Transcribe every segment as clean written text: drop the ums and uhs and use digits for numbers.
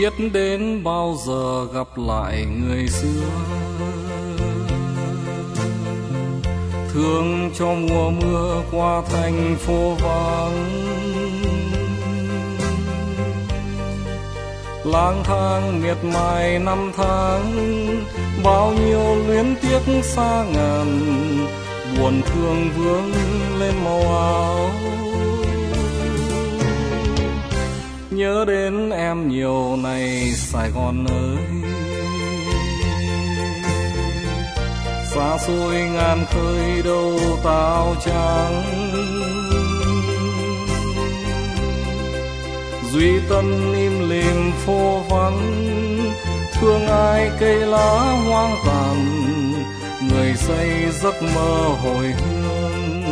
biết đến bao giờ gặp lại người xưa. Thương cho mùa mưa qua thành phố vắng, lang thang miệt mài năm tháng, bao nhiêu luyến tiếc xa ngàn, buồn thương vương lên màu áo. Nhớ đến em nhiều này Sài Gòn ơi, xa xôi ngàn khơi đâu tao trắng. Duy Tân im lìm phố vắng, thương ai cây lá hoang tàn, người xây giấc mơ hồi hương.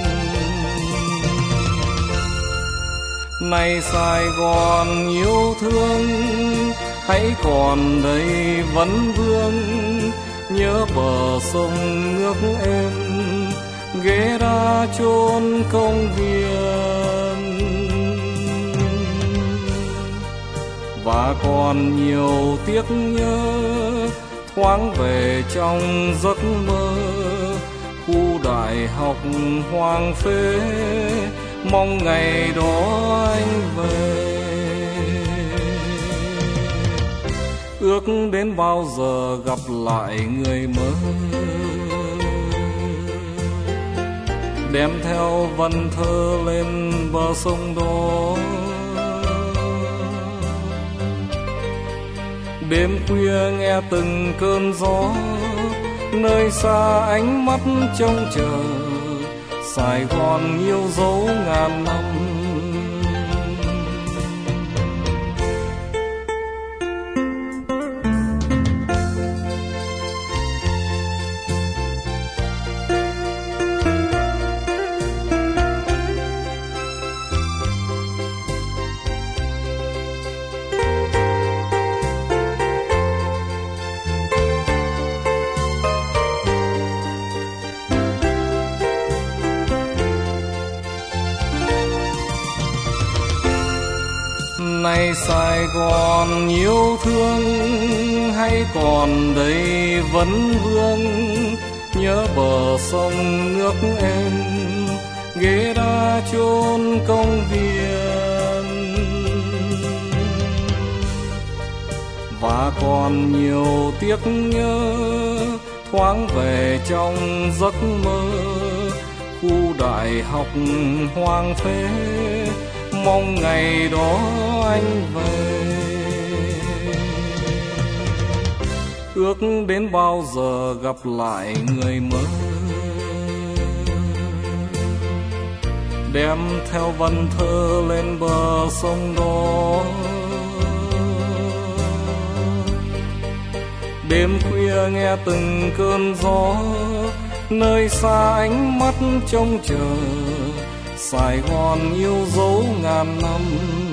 Này Sài Gòn yêu thương, hãy còn đây vấn vương, nhớ bờ sông nước êm, ghé đá chốn công viên. Và còn nhiều tiếc nhớ thoáng về trong giấc mơ, khu đại học hoang phế, mong ngày đó anh về. Ước đến bao giờ gặp lại người mới, đem theo vần thơ lên bờ sông đó. Đêm khuya nghe từng cơn gió, nơi xa ánh mắt trông chờ, Sài Gòn yêu dấu ngàn năm. Này Sài Gòn yêu thương, hay còn đây vấn vương, nhớ bờ sông nước êm, ghế đá chốn công viên. Và còn nhiều tiếc nhớ thoáng về trong giấc mơ, khu đại học hoang phế, mong ngày đó anh về. Ước đến bao giờ gặp lại người mới, đem theo vần thơ lên bờ sông đó. Đêm khuya nghe từng cơn gió, nơi xa ánh mắt trông chờ, Sài Gòn yêu dấu ngàn năm.